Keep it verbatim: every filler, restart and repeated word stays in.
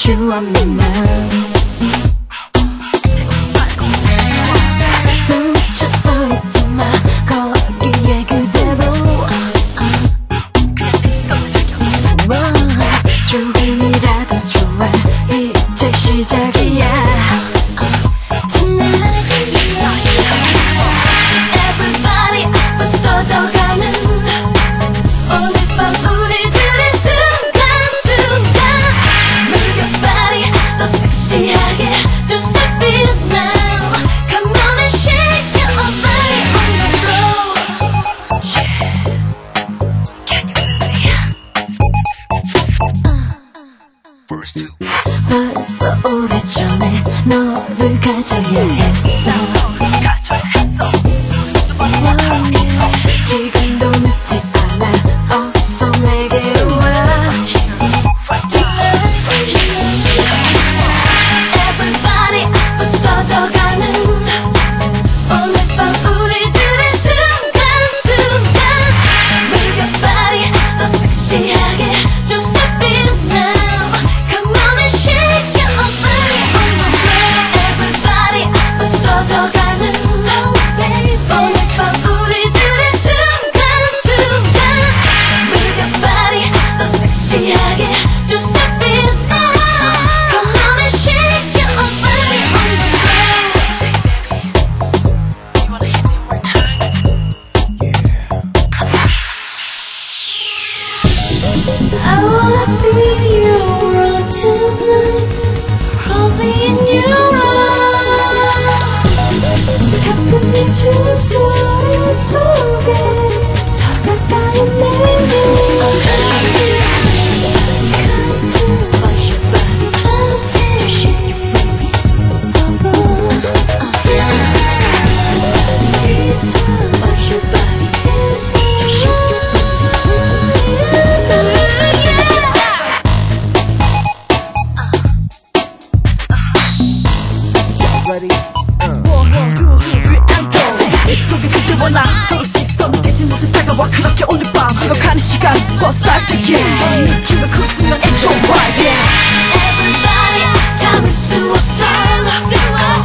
you want me now. 멈춰서 있지 마 거기에 그대로 조금이라도 좋아 이제 시작이야. Everybody 부서져가는 오늘 밤 우리들의 순간순간 Move your body 더 섹시하게 Don't stop it now Come on and shake your body on the floor Yeah Can you feel it? First two 벌써 오래전에 너를 가져야 했어 가져야 했어 지금도 늦지 않아 어서 내게로 와 Everybody 부서져가는 오늘 밤 우리들의 순간순간 Move your body 더 섹시하게 Don't stop it now Come on and shake your body on the floor Everybody 부서져가는 Oh baby 오늘 밤 우리들의 순간순간 Move your body 더 섹시하게 Don't stop it now Come on and shake your body on the floor You wanna hit me one time? I wanna see you run tonight Crawling in your arms 가끔 네 숨소리 속에 더 가까이 내게 Push your body to shake your booty Push your body to shake your Ready? One, one, two, three, and go. 집 속에 그대와 나 서로 시스템이 깨지 못해 다가와 그렇게 오늘 밤 지나가는 시간 버스할게 느낌을 그 순간 It's alright, yeah. Everybody 참을 수 없어